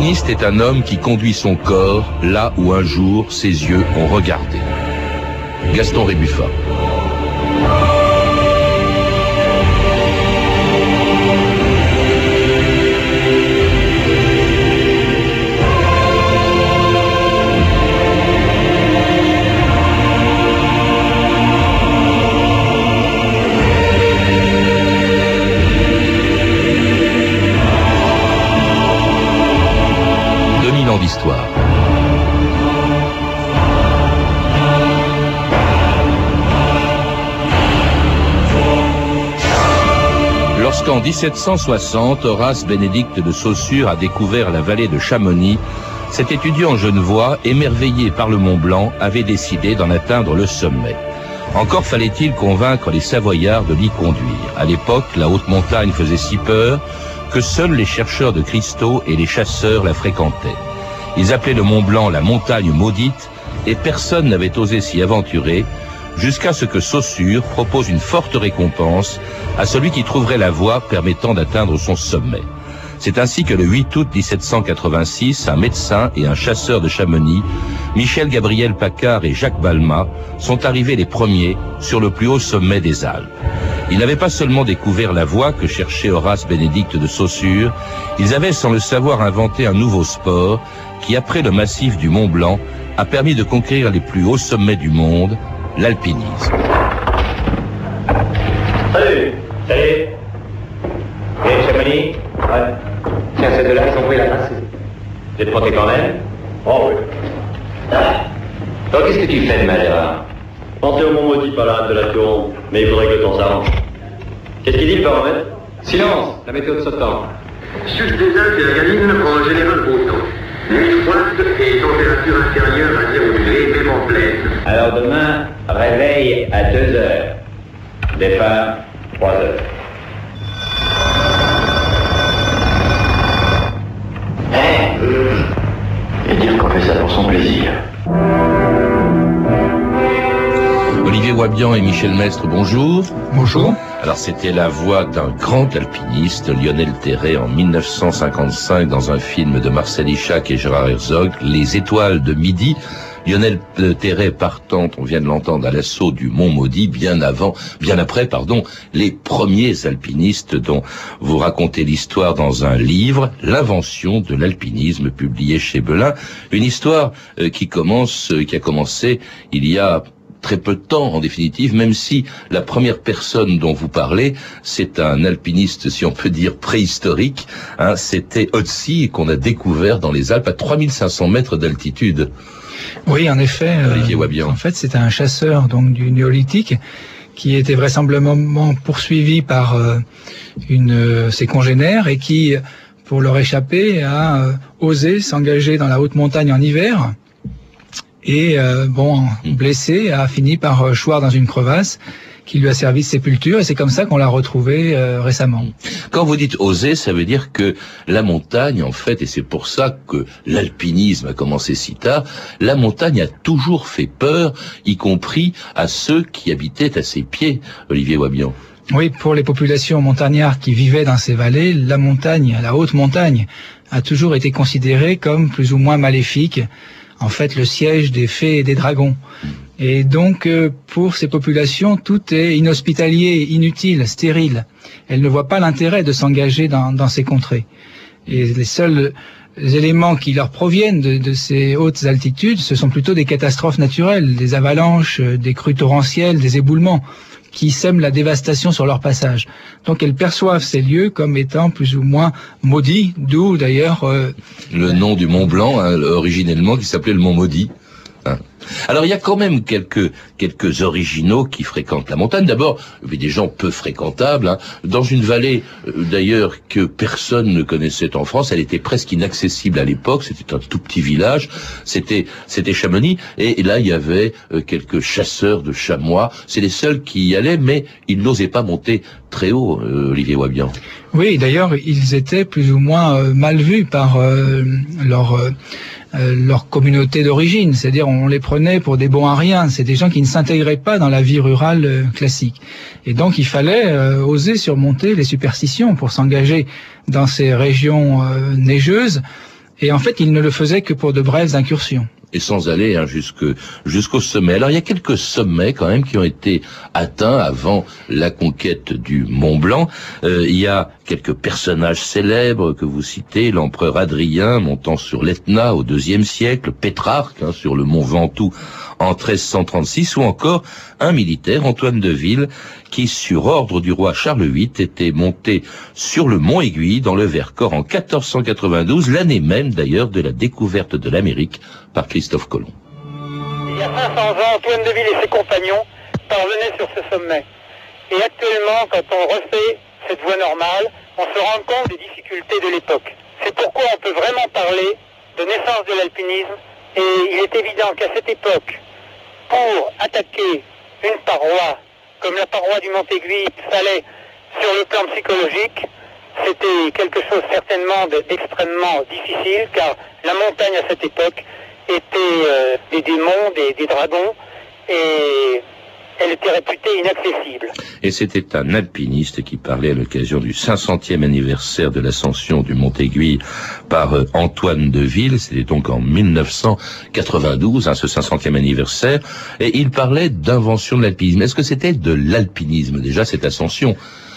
L'alpiniste est un homme qui conduit son corps là où un jour ses yeux ont regardé. Gaston Rébuffat. D'histoire. Lorsqu'en 1760, Horace Bénédict de Saussure a découvert la vallée de Chamonix, cet étudiant genevois, émerveillé par le Mont Blanc, avait décidé d'en atteindre le sommet. Encore fallait-il convaincre les Savoyards de l'y conduire. À l'époque, la haute montagne faisait si peur que seuls les chercheurs de cristaux et les chasseurs la fréquentaient. Ils appelaient le Mont Blanc la montagne maudite et personne n'avait osé s'y aventurer jusqu'à ce que Saussure propose une forte récompense à celui qui trouverait la voie permettant d'atteindre son sommet. C'est ainsi que le 8 août 1786, un médecin et un chasseur de Chamonix, Michel Gabriel Paccard et Jacques Balmat, sont arrivés les premiers sur le plus haut sommet des Alpes. Ils n'avaient pas seulement découvert la voie que cherchait Horace Bénédict de Saussure, ils avaient sans le savoir inventé un nouveau sport qui, après le massif du Mont Blanc, a permis de conquérir les plus hauts sommets du monde, l'alpinisme. Salut. Salut. Et Chamonix? Ouais. Tiens, ces deux-là, ils ont pris la masse. Vous êtes protégé quand même? Oh oui. Donc, qu'est-ce que tu fais demain, Gérard? Pensez au Mont Maudit par la rade de la Tour, mais il faudrait que le temps s'arrange. Qu'est-ce qu'il dit, le baromètre? Silence, la météo de ce temps. Sud des Alpes et la Galine, en général beau temps. Nuit froide et température inférieure à 0 degrés, même en plaine. Alors demain, réveil à 2 heures. Départ, 3 heures. Et dire qu'on fait ça pour son plaisir. Olivier Wabian et Michel Mestre, bonjour. Bonjour. Alors c'était la voix d'un grand alpiniste, Lionel Terray, en 1955 dans un film de Marcel Ichac et Gérard Herzog, Les Étoiles de Midi. Lionel Terray partant, on vient de l'entendre, à l'assaut du Mont Maudit, bien après, les premiers alpinistes dont vous racontez l'histoire dans un livre, L'invention de l'alpinisme, publié chez Belin. Une histoire qui a commencé il y a très peu de temps, en définitive, même si la première personne dont vous parlez, c'est un alpiniste, si on peut dire, préhistorique, c'était Otzi, qu'on a découvert dans les Alpes à 3500 mètres d'altitude. Oui, en effet. Olivier Wabian. En fait, c'était un chasseur donc du néolithique qui était vraisemblablement poursuivi par ses congénères et qui, pour leur échapper, a osé s'engager dans la haute montagne en hiver. Et blessé, a fini par choir dans une crevasse qui lui a servi de sépulture, et c'est comme ça qu'on l'a retrouvé récemment. Quand vous dites oser, ça veut dire que la montagne, en fait, et c'est pour ça que l'alpinisme a commencé si tard, la montagne a toujours fait peur, y compris à ceux qui habitaient à ses pieds, Olivier Wabian. Oui, pour les populations montagnardes qui vivaient dans ces vallées, la montagne, la haute montagne, a toujours été considérée comme plus ou moins maléfique, en fait le siège des fées et des dragons. Et donc, pour ces populations, tout est inhospitalier, inutile, stérile. Elles ne voient pas l'intérêt de s'engager dans ces contrées. Et les seuls éléments qui leur proviennent de ces hautes altitudes, ce sont plutôt des catastrophes naturelles, des avalanches, des crues torrentielles, des éboulements, qui sèment la dévastation sur leur passage. Donc elles perçoivent ces lieux comme étant plus ou moins maudits, d'où d'ailleurs... le nom du Mont Blanc, originellement, qui s'appelait le Mont Maudit. Alors il y a quand même quelques originaux qui fréquentent la montagne. D'abord, des gens peu fréquentables, dans une vallée d'ailleurs que personne ne connaissait en France. Elle était presque inaccessible à l'époque. C'était un tout petit village. C'était Chamonix. Et là il y avait quelques chasseurs de chamois. C'est les seuls qui y allaient, mais ils n'osaient pas monter très haut, Olivier Wabian. Oui, d'ailleurs ils étaient plus ou moins mal vus par leur communauté d'origine, c'est-à-dire on les prenait pour des bons à rien, c'est des gens qui ne s'intégraient pas dans la vie rurale classique. Et donc il fallait oser surmonter les superstitions pour s'engager dans ces régions neigeuses Et en fait, il ne le faisait que pour de brèves incursions. Et sans aller jusqu'au sommet. Alors il y a quelques sommets quand même qui ont été atteints avant la conquête du Mont Blanc. Il y a quelques personnages célèbres que vous citez, l'empereur Adrien montant sur l'Etna au IIe siècle, Pétrarque sur le mont Ventoux en 1336, ou encore un militaire, Antoine de Ville, qui, sur ordre du roi Charles VIII, était monté sur le mont Aiguille dans le Vercors en 1492, l'année même d'ailleurs de la découverte de l'Amérique par Christophe Colomb. Il y a 500 ans, Antoine de Ville et ses compagnons parvenaient sur ce sommet. Et actuellement, quand on refait cette voie normale, on se rend compte des difficultés de l'époque. C'est pourquoi on peut vraiment parler de naissance de l'alpinisme, et il est évident qu'à cette époque, pour attaquer une paroi comme la paroi du Mont Aiguille, il fallait, sur le plan psychologique, c'était quelque chose certainement d'extrêmement difficile, car la montagne à cette époque était des démons, des dragons, et elle était réputée inaccessible. Et c'était un alpiniste qui parlait à l'occasion du 500e anniversaire de l'ascension du Mont Aiguille par Antoine de Ville. C'était donc en 1992, ce 500e anniversaire. Et il parlait d'invention de l'alpinisme. Est-ce que c'était de l'alpinisme, déjà, cette ascension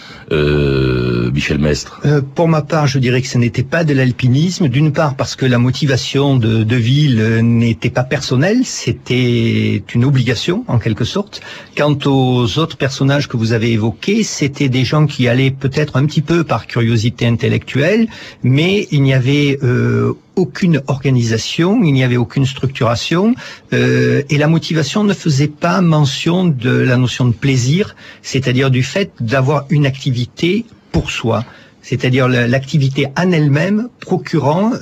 Michel Mestre? Pour ma part, je dirais que ce n'était pas de l'alpinisme. D'une part parce que la motivation de Ville n'était pas personnelle, c'était une obligation en quelque sorte. Quant aux autres personnages que vous avez évoqués, c'était des gens qui allaient peut-être un petit peu par curiosité intellectuelle, mais il n'y avait aucune organisation, il n'y avait aucune structuration, et la motivation ne faisait pas mention de la notion de plaisir, c'est-à-dire du fait d'avoir une activité pour soi, c'est-à-dire l'activité en elle-même procurant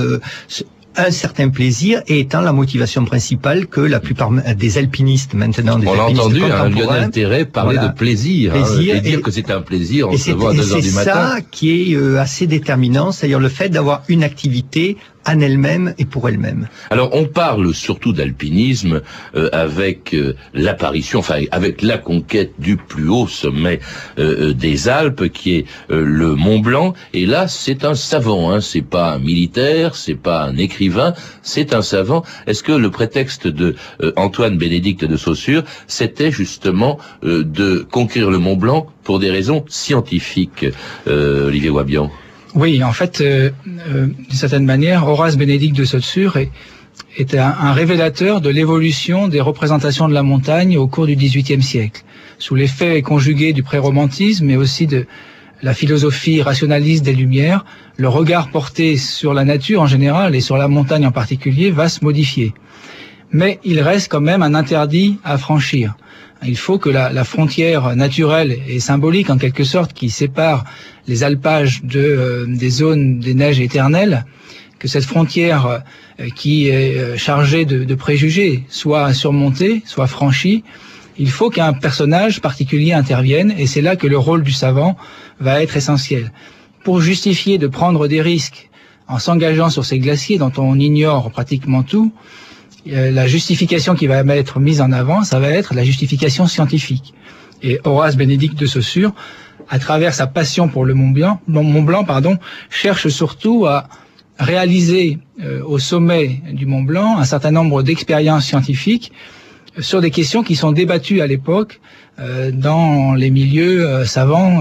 un certain plaisir et étant la motivation principale que la plupart des alpinistes maintenant, des alpinistes contemporains. On l'a entendu, Lionel Terray parler de plaisir, et dire que c'était un plaisir en se levant à 2h du matin. C'est ça qui est assez déterminant, c'est-à-dire le fait d'avoir une activité en elle-même et pour elle-même. Alors on parle surtout d'alpinisme avec l'apparition, avec la conquête du plus haut sommet des Alpes, qui est le Mont Blanc. Et là, c'est un savant, c'est pas un militaire, c'est pas un écrivain, c'est un savant. Est-ce que le prétexte de Antoine Bénédicte de Saussure, c'était justement de conquérir le Mont Blanc pour des raisons scientifiques, Olivier Wabian? Oui, en fait, d'une certaine manière, Horace Bénédicte de Saussure est un révélateur de l'évolution des représentations de la montagne au cours du XVIIIe siècle. Sous l'effet conjugué du pré-romantisme, mais aussi de la philosophie rationaliste des Lumières, le regard porté sur la nature en général et sur la montagne en particulier va se modifier. Mais il reste quand même un interdit à franchir. Il faut que la frontière naturelle et symbolique, en quelque sorte, qui sépare les alpages des zones des neiges éternelles, que cette frontière qui est chargée de préjugés soit surmontée, soit franchie. Il faut qu'un personnage particulier intervienne, et c'est là que le rôle du savant va être essentiel. Pour justifier de prendre des risques en s'engageant sur ces glaciers dont on ignore pratiquement tout, la justification qui va être mise en avant, ça va être la justification scientifique. Et Horace Bénédicte de Saussure, à travers sa passion pour le Mont Blanc, cherche surtout à réaliser au sommet du Mont Blanc un certain nombre d'expériences scientifiques sur des questions qui sont débattues à l'époque dans les milieux savants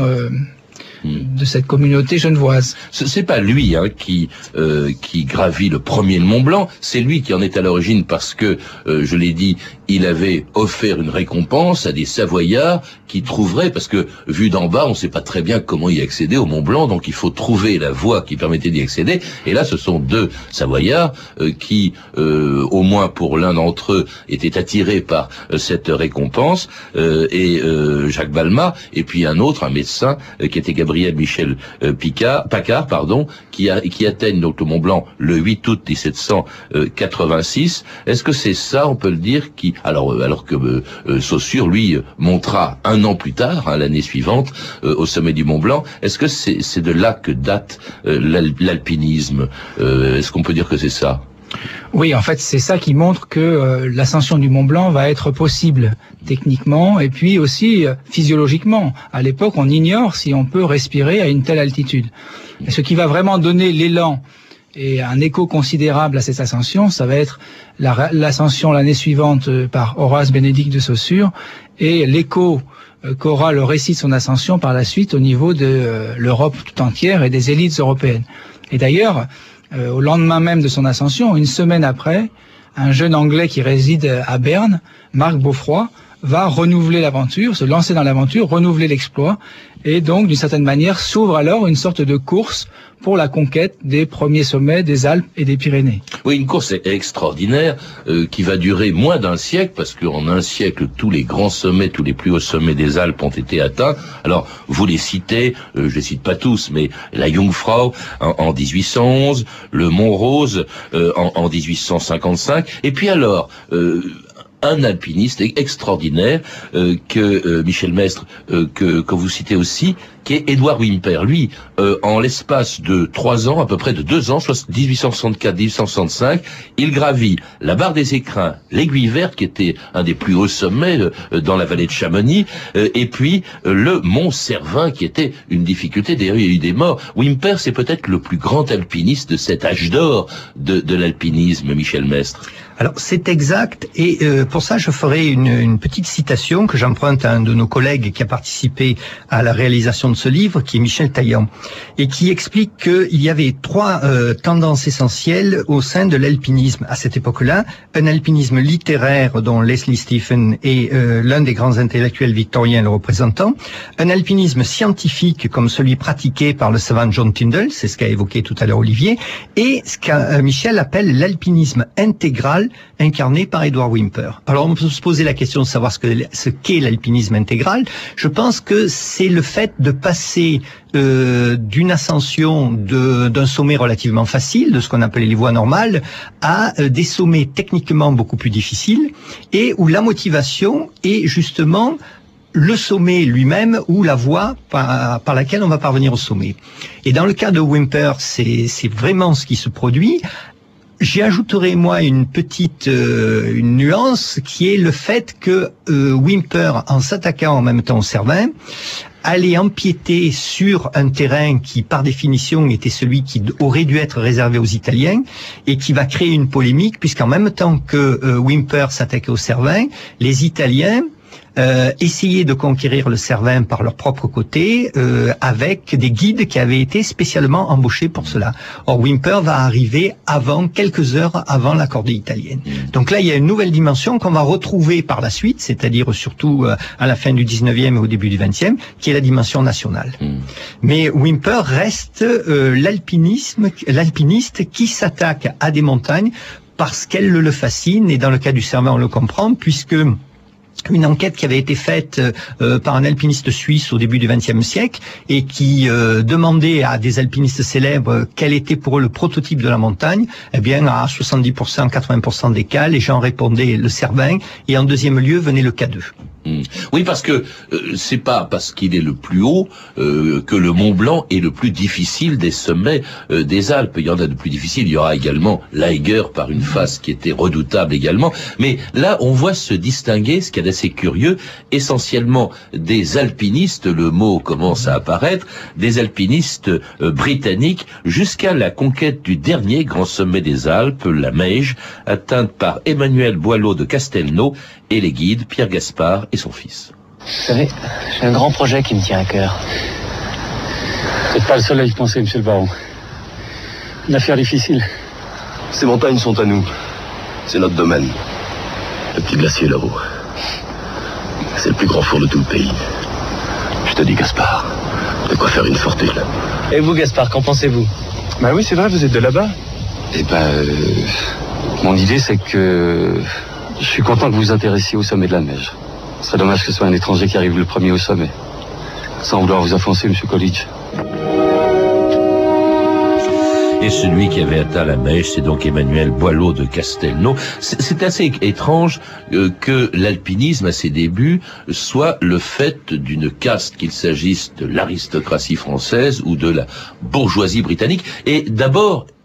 de cette communauté genevoise. C'est pas lui qui gravit le premier le Mont Blanc, c'est lui qui en est à l'origine parce que, je l'ai dit, il avait offert une récompense à des Savoyards qui trouveraient, parce que vu d'en bas, on ne sait pas très bien comment y accéder au Mont Blanc, donc il faut trouver la voie qui permettait d'y accéder. Et là, ce sont deux Savoyards qui, au moins pour l'un d'entre eux, étaient attirés par cette récompense, et Jacques Balmat, et puis un autre, un médecin, qui était Gabriel Michel Paccard, qui atteignent donc le Mont Blanc le 8 août 1786. Est-ce que c'est ça, on peut le dire, alors que Saussure, lui, montera un an plus tard, l'année suivante, au sommet du Mont Blanc, est-ce que c'est de là que date l'alpinisme? Est-ce qu'on peut dire que c'est ça? Oui, en fait, c'est ça qui montre que l'ascension du Mont Blanc va être possible techniquement et puis aussi physiologiquement. À l'époque, on ignore si on peut respirer à une telle altitude. Et ce qui va vraiment donner l'élan Et un écho considérable à cette ascension, ça va être l'ascension l'année suivante par Horace Bénédict de Saussure et l'écho qu'aura le récit de son ascension par la suite au niveau de l'Europe tout entière et des élites européennes. Et d'ailleurs, au lendemain même de son ascension, une semaine après, un jeune Anglais qui réside à Berne, Marc Beaufroy, va renouveler l'aventure, se lancer dans l'aventure, renouveler l'exploit, et donc d'une certaine manière s'ouvre alors une sorte de course pour la conquête des premiers sommets des Alpes et des Pyrénées. Oui, une course extraordinaire qui va durer moins d'un siècle, parce qu'en un siècle, tous les grands sommets, tous les plus hauts sommets des Alpes ont été atteints. Alors, vous les citez, je les cite pas tous, mais la Jungfrau en 1811, le Mont Rose en 1855, et puis alors... un alpiniste extraordinaire que Michel Mestre, que vous citez aussi, qui est Édouard Wimper. Lui, en l'espace de 3 ans, à peu près de 2 ans, 1864-1865, il gravit la barre des Écrins, l'Aiguille Verte, qui était un des plus hauts sommets dans la vallée de Chamonix, et puis le Mont Cervin, qui était une difficulté. D'ailleurs, il y a eu des morts. Wimper, c'est peut-être le plus grand alpiniste de cet âge d'or de l'alpinisme, Michel Mestre. Alors, c'est exact, et pour ça, je ferai une petite citation que j'emprunte à un de nos collègues qui a participé à la réalisation de ce livre, qui est Michel Taillant, et qui explique qu'il y avait 3 tendances essentielles au sein de l'alpinisme à cette époque-là. Un alpinisme littéraire dont Leslie Stephen est l'un des grands intellectuels victoriens le représentant, un alpinisme scientifique comme celui pratiqué par le savant John Tyndall, c'est ce qu'a évoqué tout à l'heure Olivier, et ce que Michel appelle l'alpinisme intégral incarné par Édouard Wimper. Alors on peut se poser la question de savoir ce qu'est l'alpinisme intégral. Je pense que c'est le fait de passer d'une ascension d'un sommet relativement facile, de ce qu'on appelait les voies normales, à des sommets techniquement beaucoup plus difficiles, et où la motivation est justement le sommet lui-même ou la voie par laquelle on va parvenir au sommet. Et dans le cas de Wimper, c'est vraiment ce qui se produit. J'y ajouterai, moi, une petite une nuance, qui est le fait que Wimper, en s'attaquant en même temps au Cervin, allait empiéter sur un terrain qui, par définition, était celui qui aurait dû être réservé aux Italiens, et qui va créer une polémique, puisqu'en même temps que Wimper s'attaquait au Cervin, les Italiens essayer de conquérir le Cervin par leur propre côté, avec des guides qui avaient été spécialement embauchés pour cela. Or, Wimper va arriver quelques heures avant la cordée italienne. Donc là, il y a une nouvelle dimension qu'on va retrouver par la suite, c'est-à-dire surtout à la fin du 19e et au début du 20e, qui est la dimension nationale. Mais Wimper reste l'alpiniste qui s'attaque à des montagnes parce qu'elles le fascinent, et dans le cas du Cervin, on le comprend, puisque une enquête qui avait été faite par un alpiniste suisse au début du XXe siècle, et qui demandait à des alpinistes célèbres quel était pour eux le prototype de la montagne. Eh bien, à 70%, 80% des cas, les gens répondaient le Cervin, et en deuxième lieu venait le K2. Oui, parce que c'est pas parce qu'il est le plus haut que le Mont Blanc est le plus difficile des sommets des Alpes. Il y en a de plus difficiles. Il y aura également l'Eiger par une face qui était redoutable également. Mais là, on voit se distinguer, ce qui est assez curieux, essentiellement des alpinistes, le mot commence à apparaître, des alpinistes britanniques, jusqu'à la conquête du dernier grand sommet des Alpes, la Meige, atteinte par Emmanuel Boileau de Castelnau, et les guides Pierre Gaspard et son fils. Vous savez, j'ai un grand projet qui me tient à cœur. Vous n'êtes pas le seul à y penser, monsieur le baron. Une affaire difficile. Ces montagnes sont à nous. C'est notre domaine. Le petit glacier là-haut. C'est le plus grand four de tout le pays. Je te dis, Gaspard, de quoi faire une fortune. Et vous, Gaspard, qu'en pensez-vous? Bah oui, c'est vrai, vous êtes de là-bas. Eh ben, mon idée, c'est que je suis content que vous vous intéressiez au sommet de la Meige. Ce serait dommage que ce soit un étranger qui arrive le premier au sommet. Sans vouloir vous offenser, monsieur Coolidge. Et celui qui avait atteint la Meige, c'est donc Emmanuel Boileau de Castelnau. C'est assez étrange que l'alpinisme, à ses débuts, soit le fait d'une caste, qu'il s'agisse de l'aristocratie française ou de la bourgeoisie britannique. Et d'abord,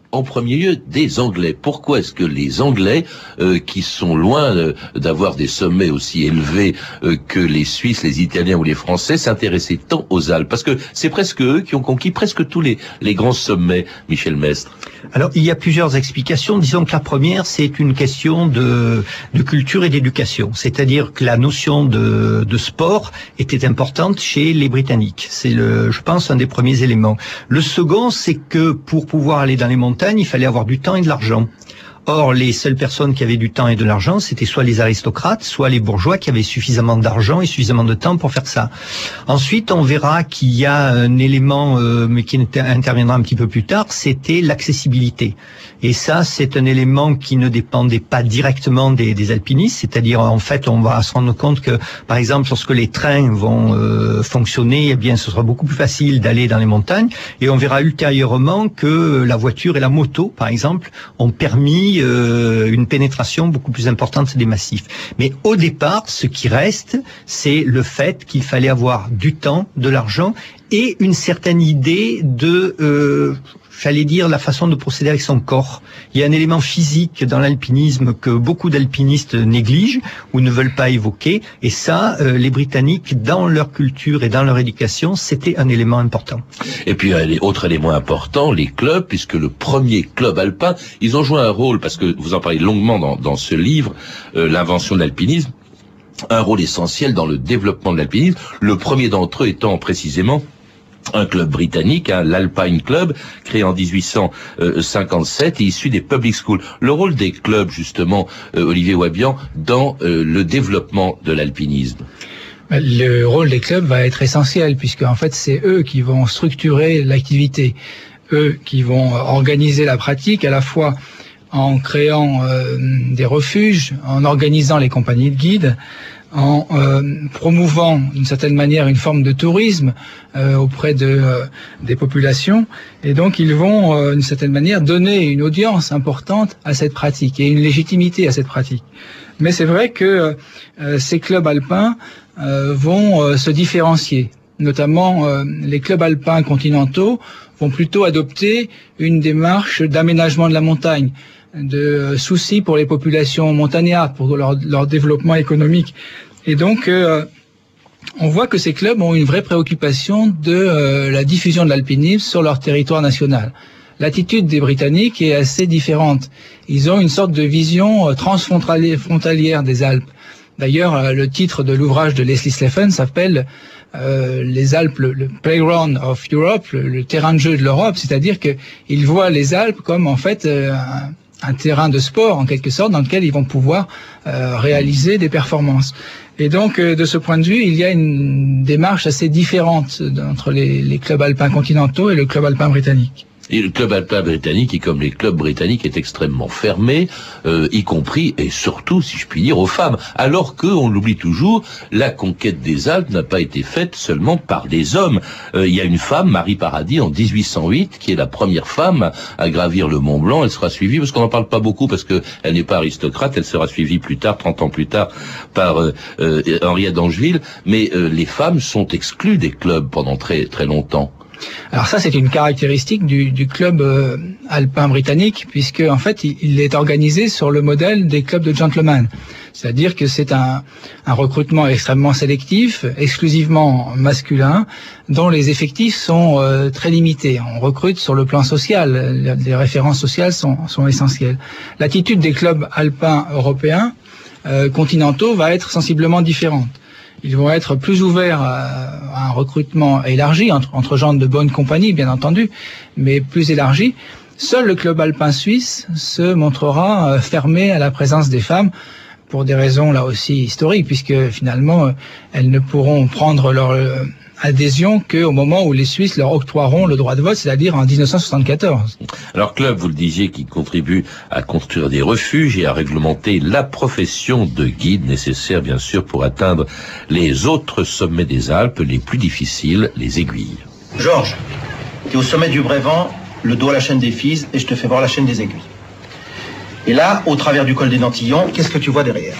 en premier lieu des Anglais. Pourquoi est-ce que les Anglais, qui sont loin d'avoir des sommets aussi élevés que les Suisses, les Italiens ou les Français, s'intéressaient tant aux Alpes? Parce que c'est presque eux qui ont conquis presque tous les grands sommets, Michel Mestre. Alors, il y a plusieurs explications. Disons que la première, c'est une question de culture et d'éducation. C'est-à-dire que la notion de sport était importante chez les Britanniques. C'est je pense, un des premiers éléments. Le second, c'est que pour pouvoir aller dans les montagnes, il fallait avoir du temps et de l'argent. Or, les seules personnes qui avaient du temps et de l'argent, c'était soit les aristocrates, soit les bourgeois qui avaient suffisamment d'argent et suffisamment de temps pour faire ça. Ensuite, on verra qu'il y a un élément, mais qui interviendra un petit peu plus tard, c'était l'accessibilité. Et ça, c'est un élément qui ne dépendait pas directement des alpinistes, c'est-à-dire, en fait, on va se rendre compte que, par exemple, lorsque les trains vont fonctionner, eh bien, ce sera beaucoup plus facile d'aller dans les montagnes. Et on verra ultérieurement que la voiture et la moto, par exemple, ont permis une pénétration beaucoup plus importante des massifs. Mais au départ, ce qui reste, c'est le fait qu'il fallait avoir du temps, de l'argent et une certaine idée de, j'allais dire, la façon de procéder avec son corps. Il y a un élément physique dans l'alpinisme que beaucoup d'alpinistes négligent ou ne veulent pas évoquer. Et ça, les Britanniques, dans leur culture et dans leur éducation, c'était un élément important. Et puis, autre élément important, les clubs, puisque le premier club alpin, ils ont joué un rôle, parce que vous en parlez longuement dans ce livre, l'invention de l'alpinisme, un rôle essentiel dans le développement de l'alpinisme, le premier d'entre eux étant précisément un club britannique, l'Alpine Club, créé en 1857 et issu des public schools. Le rôle des clubs, justement, Olivier Wabian, dans le développement de l'alpinisme. Le rôle des clubs va être essentiel, puisque en fait c'est eux qui vont structurer l'activité, eux qui vont organiser la pratique, à la fois en créant des refuges, en organisant les compagnies de guides, en promouvant d'une certaine manière une forme de tourisme auprès des populations, et donc ils vont d'une certaine manière donner une audience importante à cette pratique et une légitimité à cette pratique. Mais c'est vrai que ces clubs alpins vont se différencier. Notamment, les clubs alpins continentaux vont plutôt adopter une démarche d'aménagement de la montagne, de soucis pour les populations montagnardes, pour leur développement économique. Et donc, on voit que ces clubs ont une vraie préoccupation de la diffusion de l'alpinisme sur leur territoire national. L'attitude des Britanniques est assez différente. Ils ont une sorte de vision transfrontalière des Alpes. D'ailleurs, le titre de l'ouvrage de Leslie Sleffen s'appelle les Alpes, le Playground of Europe, le terrain de jeu de l'Europe, c'est-à-dire qu'ils voient les Alpes comme en fait un terrain de sport en quelque sorte dans lequel ils vont pouvoir réaliser des performances. Et donc de ce point de vue, il y a une démarche assez différente entre les clubs alpins continentaux et le club alpin britannique. Et le club alpin britannique, qui comme les clubs britanniques est extrêmement fermé, y compris et surtout, si je puis dire, aux femmes. Alors que, on l'oublie toujours, la conquête des Alpes n'a pas été faite seulement par des hommes. Il y a une femme, Marie Paradis, en 1808, qui est la première femme à gravir le Mont Blanc. Elle sera suivie, parce qu'on n'en parle pas beaucoup, parce que elle n'est pas aristocrate, elle sera suivie plus tard, 30 ans plus tard, par Henriette d'Angeville. Mais les femmes sont exclues des clubs pendant très très longtemps. Alors ça, c'est une caractéristique du club alpin britannique, puisque en fait, il est organisé sur le modèle des clubs de gentlemen. C'est-à-dire que c'est un recrutement extrêmement sélectif, exclusivement masculin, dont les effectifs sont très limités. On recrute sur le plan social, les références sociales sont essentielles. L'attitude des clubs alpins européens continentaux va être sensiblement différente. Ils vont être plus ouverts à un recrutement élargi, entre gens de bonne compagnie, bien entendu, mais plus élargi. Seul le club alpin suisse se montrera fermé à la présence des femmes, pour des raisons là aussi historiques, puisque finalement, elles ne pourront prendre leur adhésion qu'au moment où les Suisses leur octroieront le droit de vote, c'est-à-dire en 1974. Alors, club, vous le disiez, qui contribue à construire des refuges et à réglementer la profession de guide nécessaire, bien sûr, pour atteindre les autres sommets des Alpes, les plus difficiles, les aiguilles. Georges, tu es au sommet du Brévent, le dos à la chaîne des Fises, et je te fais voir la chaîne des Aiguilles. Et là, au travers du col des Nantillons, qu'est-ce que tu vois derrière?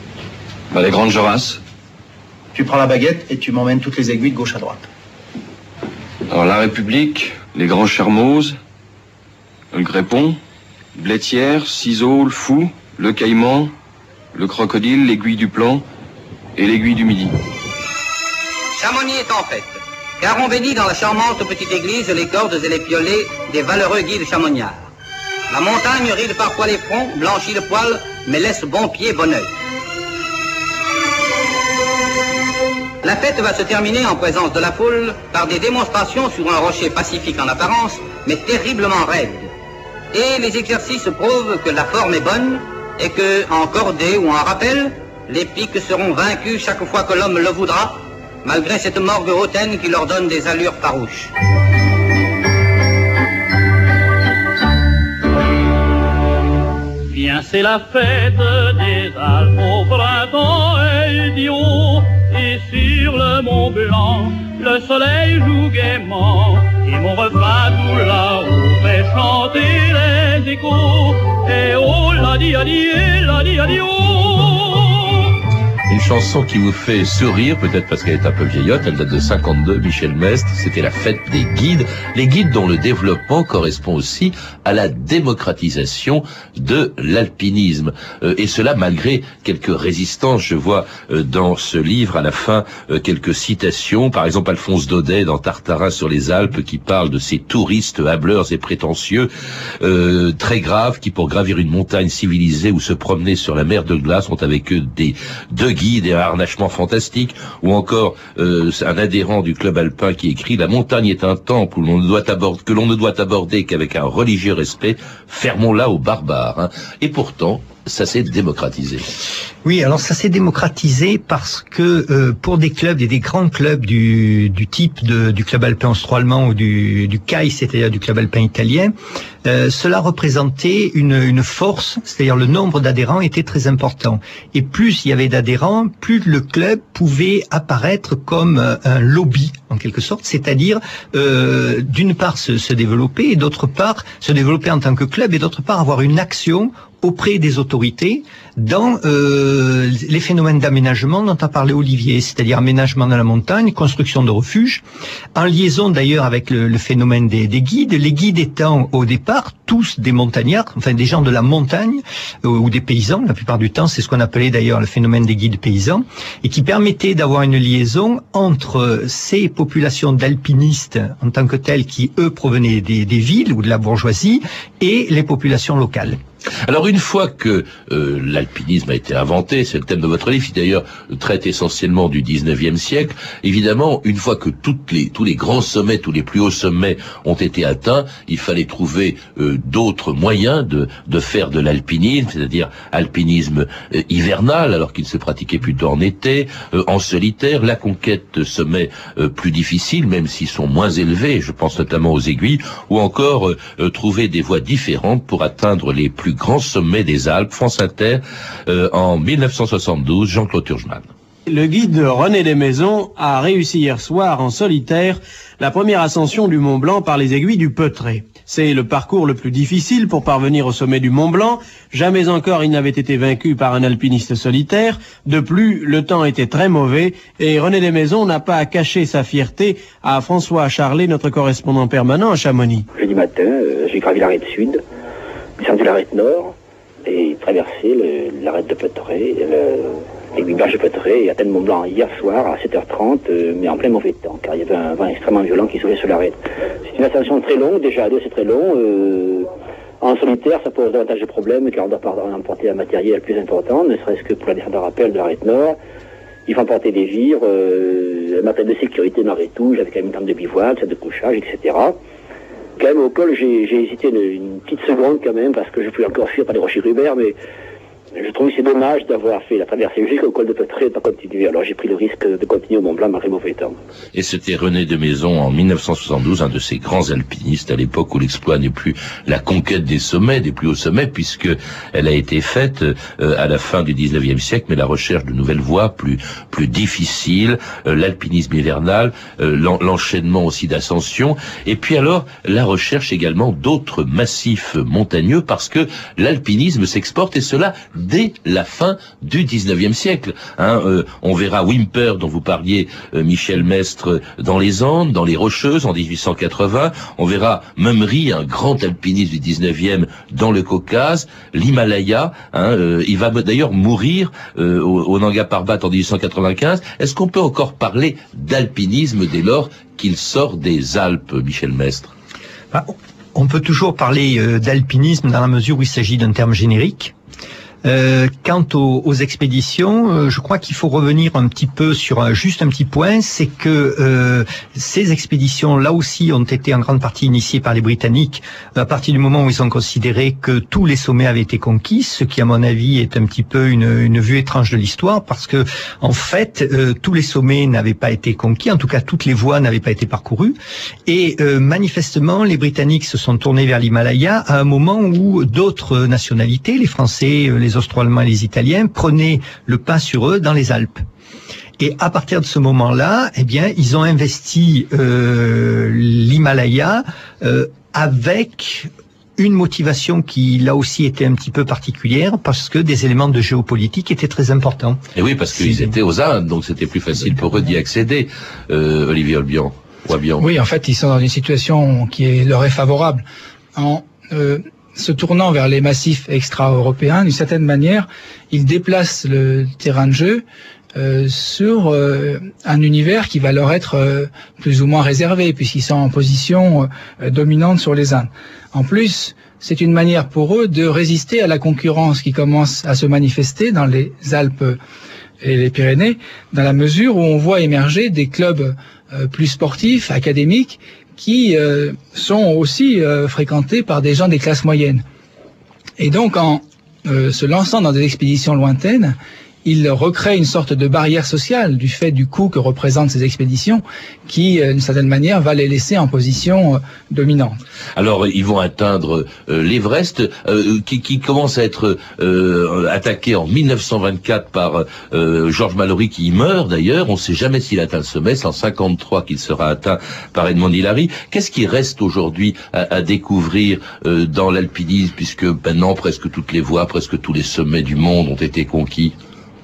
Les grandes Jorasses. Tu prends la baguette et tu m'emmènes toutes les aiguilles de gauche à droite. Alors la République, les Grands Chermoses, le grépon, Blétière, Ciseaux, le Fou, le Caïman, le Crocodile, l'Aiguille du Plan et l'Aiguille du Midi. Chamonix est en fête, car on bénit dans la charmante petite église les cordes et les piolets des valeureux guides chamonniards. La montagne ride parfois les fronts, blanchit le poil, mais laisse bon pied, bon oeil. La fête va se terminer en présence de la foule par des démonstrations sur un rocher pacifique en apparence, mais terriblement raide. Et les exercices prouvent que la forme est bonne et que, en cordée ou en rappel, les pics seront vaincus chaque fois que l'homme le voudra, malgré cette morgue hautaine qui leur donne des allures farouches. Viens, c'est la fête des Alpes au printemps et du haut, et sur le Mont Blanc, le soleil joue gaiement, et mon refrain tout là-haut fait chanter les échos, et oh la di oh. Une chanson qui vous fait sourire, peut-être parce qu'elle est un peu vieillotte, elle date de 52, Michel Mestre, c'était la fête des guides, les guides dont le développement correspond aussi à la démocratisation de l'alpinisme. Et cela malgré quelques résistances, je vois dans ce livre à la fin quelques citations, par exemple Alphonse Daudet dans Tartarin sur les Alpes qui parle de ces touristes hâbleurs et prétentieux, très graves, qui pour gravir une montagne civilisée ou se promener sur la mer de glace ont avec eux deux guides et un harnachement fantastique, ou encore un adhérent du club alpin qui écrit « La montagne est un temple où que l'on ne doit aborder qu'avec un religieux respect, fermons-la aux barbares. Hein. » Et pourtant, ça s'est démocratisé. Oui, alors ça s'est démocratisé parce que pour des clubs et des grands clubs du type du club alpin austro-allemand ou du CAI, c'est-à-dire du club alpin italien, cela représentait une force, c'est-à-dire le nombre d'adhérents était très important. Et plus il y avait d'adhérents, plus le club pouvait apparaître comme un lobby, en quelque sorte, c'est-à-dire d'une part se développer et d'autre part se développer en tant que club et d'autre part avoir une action auprès des autorités dans les phénomènes d'aménagement dont a parlé Olivier, c'est-à-dire aménagement de la montagne, construction de refuges, en liaison d'ailleurs avec le phénomène des guides, les guides étant au départ tous des montagnards, enfin des gens de la montagne ou des paysans, la plupart du temps c'est ce qu'on appelait d'ailleurs le phénomène des guides paysans, et qui permettait d'avoir une liaison entre ces populations d'alpinistes en tant que telles qui eux provenaient des villes ou de la bourgeoisie et les populations locales. Alors une fois que l'alpinisme a été inventé, c'est le thème de votre livre, qui d'ailleurs traite essentiellement du 19e siècle, évidemment, une fois que tous les grands sommets, tous les plus hauts sommets ont été atteints, il fallait trouver d'autres moyens de faire de l'alpinisme, c'est-à-dire alpinisme hivernal, alors qu'il se pratiquait plutôt en été, en solitaire, la conquête de sommets plus difficiles, même s'ils sont moins élevés, je pense notamment aux aiguilles, ou encore trouver des voies différentes pour atteindre les plus grands sommets des Alpes. France Inter, en 1972, Jean-Claude Turgeman. Le guide René Desmaisons a réussi hier soir en solitaire la première ascension du Mont Blanc par les aiguilles du Peutret. C'est le parcours le plus difficile pour parvenir au sommet du Mont Blanc. Jamais encore il n'avait été vaincu par un alpiniste solitaire. De plus, le temps était très mauvais et René Desmaisons n'a pas à cacher sa fierté à François Charlet, notre correspondant permanent à Chamonix. Jeudi matin, j'ai gravi l'arête sud, descendu l'arête nord et traversé l'arête de Peutret, l'aiguille berge de Peutret et atteint le Mont Blanc hier soir à 7h30, mais en plein mauvais temps, car il y avait un vent extrêmement violent qui soufflait sur l'arête. C'est une ascension très longue, déjà à deux c'est très long. En solitaire, ça pose davantage de problèmes, car on doit emporter un matériel plus important, ne serait-ce que pour la descente à rappel de l'arête nord. Il faut emporter des vires, un matériel de sécurité malgré tout, j'avais quand même une tente de bivouac, salle de couchage, etc. Quand même au col, j'ai hésité une petite seconde quand même, parce que je pouvais encore fuir par les rochers Rubert, mais je trouve que c'est dommage d'avoir fait la traversée jusqu'au col de Peutret et de pas continuer. Alors j'ai pris le risque de continuer au Mont Blanc malgré mauvais temps. Et c'était René Desmaisons en 1972, un de ces grands alpinistes à l'époque où l'exploit n'est plus la conquête des sommets, des plus hauts sommets, puisque elle a été faite à la fin du 19e siècle, mais la recherche de nouvelles voies plus difficiles, l'alpinisme hivernal, l'enchaînement aussi d'ascension, et puis alors la recherche également d'autres massifs montagneux, parce que l'alpinisme s'exporte et cela dès la fin du 19e siècle. On verra Whymper, dont vous parliez, Michel Mestre, dans les Andes, dans les Rocheuses, en 1880. On verra Mummery, un grand alpiniste du 19e, dans le Caucase, l'Himalaya. Il va d'ailleurs mourir au Nanga Parbat en 1895. Est-ce qu'on peut encore parler d'alpinisme dès lors qu'il sort des Alpes, Michel Mestre? On peut toujours parler d'alpinisme dans la mesure où il s'agit d'un terme générique. Quant aux expéditions, je crois qu'il faut revenir un petit peu sur juste un petit point, c'est que ces expéditions, là aussi, ont été en grande partie initiées par les Britanniques à partir du moment où ils ont considéré que tous les sommets avaient été conquis, ce qui, à mon avis, est un petit peu une vue étrange de l'histoire, parce que, en fait, tous les sommets n'avaient pas été conquis, en tout cas, toutes les voies n'avaient pas été parcourues, et manifestement, les Britanniques se sont tournés vers l'Himalaya à un moment où d'autres nationalités, les Français, les Austro-Allemands et les Italiens, prenaient le pas sur eux dans les Alpes. Et à partir de ce moment-là, eh bien, ils ont investi l'Himalaya avec une motivation qui, là aussi, était un petit peu particulière, parce que des éléments de géopolitique étaient très importants. Et oui, parce qu'ils étaient aux Indes, donc c'était plus facile pour eux d'y accéder, Olivier Wabian. Oui, en fait, ils sont dans une situation qui leur est favorable. Se tournant vers les massifs extra-européens, d'une certaine manière, ils déplacent le terrain de jeu sur un univers qui va leur être plus ou moins réservé, puisqu'ils sont en position dominante sur les Indes. En plus, c'est une manière pour eux de résister à la concurrence qui commence à se manifester dans les Alpes et les Pyrénées, dans la mesure où on voit émerger des clubs plus sportifs, académiques, qui sont aussi fréquentés par des gens des classes moyennes. Et donc, en se lançant dans des expéditions lointaines, il recrée une sorte de barrière sociale du fait du coût que représentent ces expéditions qui, d'une certaine manière, va les laisser en position dominante. Alors, ils vont atteindre l'Everest, qui commence à être attaqué en 1924 par George Mallory, qui y meurt d'ailleurs. On ne sait jamais s'il atteint le sommet. C'est en 1953 qu'il sera atteint par Edmond Hillary. Qu'est-ce qui reste aujourd'hui à découvrir dans l'alpinisme, puisque maintenant presque toutes les voies, presque tous les sommets du monde ont été conquis?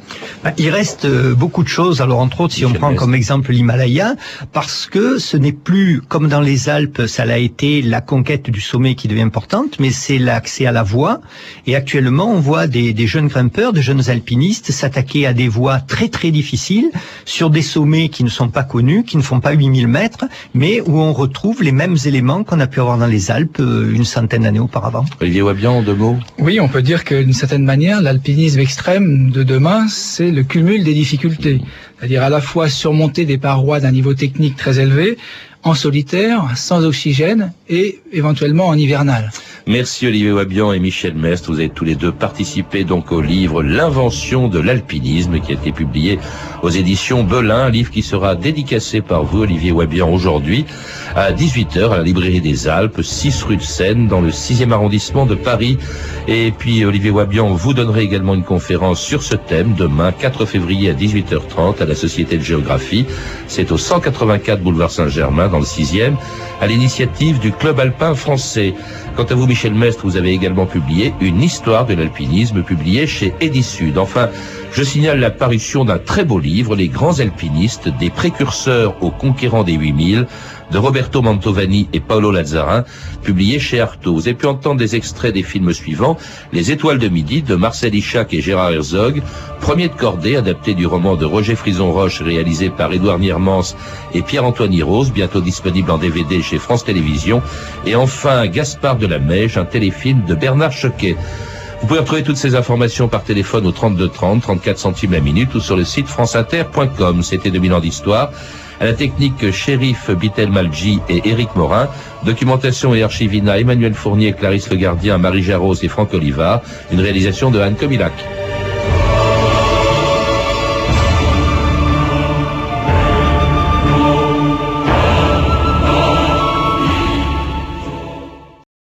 Il reste beaucoup de choses, alors entre autres si on prend comme exemple l'Himalaya, parce que ce n'est plus comme dans les Alpes, ça l'a été la conquête du sommet qui devient importante, mais c'est l'accès à la voie, et actuellement on voit des jeunes grimpeurs, des jeunes alpinistes s'attaquer à des voies très très difficiles, sur des sommets qui ne sont pas connus, qui ne font pas 8000 mètres, mais où on retrouve les mêmes éléments qu'on a pu avoir dans les Alpes une centaine d'années auparavant. Olivier Wabian, en deux mots? Oui, on peut dire que d'une certaine manière, l'alpinisme extrême de demain, c'est le cumul des difficultés, c'est-à-dire à la fois surmonter des parois d'un niveau technique très élevé, en solitaire, sans oxygène et éventuellement en hivernal. Merci Olivier Wabian et Michel Mestre. Vous avez tous les deux participé donc au livre L'invention de l'alpinisme qui a été publié aux éditions Belin, un livre qui sera dédicacé par vous, Olivier Wabian, aujourd'hui à 18h à la librairie des Alpes, 6 rue de Seine, dans le 6e arrondissement de Paris. Et puis Olivier Wabian, vous donnerez également une conférence sur ce thème demain, 4 février à 18h30 à la Société de Géographie. C'est au 184 boulevard Saint-Germain, dans le 6e, à l'initiative du Club alpin français. Quant à vous, Michel Mestre, vous avez également publié une histoire de l'alpinisme publiée chez Edisud. Enfin, je signale la parution d'un très beau livre, Les grands alpinistes, des précurseurs aux conquérants des 8000, de Roberto Mantovani et Paolo Lazzarin, publié chez Artaud. Vous avez pu entendre des extraits des films suivants: Les Étoiles de Midi, de Marcel Ichac et Gérard Herzog, Premier de cordée, adapté du roman de Roger Frison-Roche, réalisé par Édouard Niermans et Pierre-Antoine Hirose, bientôt disponible en DVD chez France Télévisions, et enfin Gaspard de la Mèche, un téléfilm de Bernard Choquet. Vous pouvez retrouver toutes ces informations par téléphone au 32 30, 34 centimes la minute, ou sur le site franceinter.com. C'était 2000 ans d'histoire. À la technique, Chérif Bitel-Malji et Éric Morin. Documentation et archivina, Emmanuel Fournier, Clarisse Le Gardien, Marie Jarros et Franck Olivard. Une réalisation de Anne Comilac.